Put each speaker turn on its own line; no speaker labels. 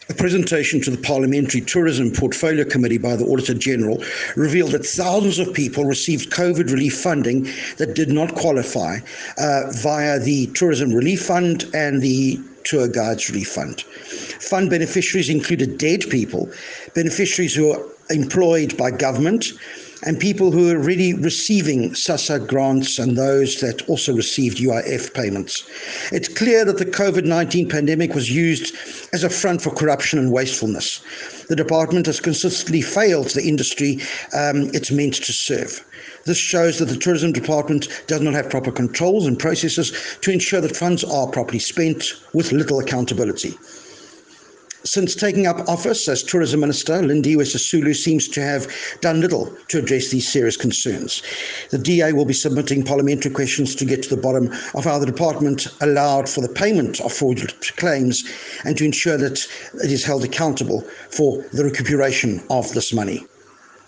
A presentation to the Parliamentary Tourism Portfolio Committee by the Auditor General revealed that thousands of people received COVID relief funding that did not qualify via the Tourism Relief Fund and the Tour Guides Relief Fund. Fund beneficiaries included dead people, beneficiaries who are employed by government, and people who are already receiving SASSA grants and those that also received UIF payments. It's clear that the COVID-19 pandemic was used as a front for corruption and wastefulness. The department has consistently failed the industry it's meant to serve. This shows that the Tourism Department does not have proper controls and processes to ensure that funds are properly spent with little accountability. Since taking up office as Tourism Minister, Lindiwe Sisulu seems to have done little to address these serious concerns. The DA will be submitting parliamentary questions to get to the bottom of how the department allowed for the payment of fraudulent claims and to ensure that it is held accountable for the recuperation of this money.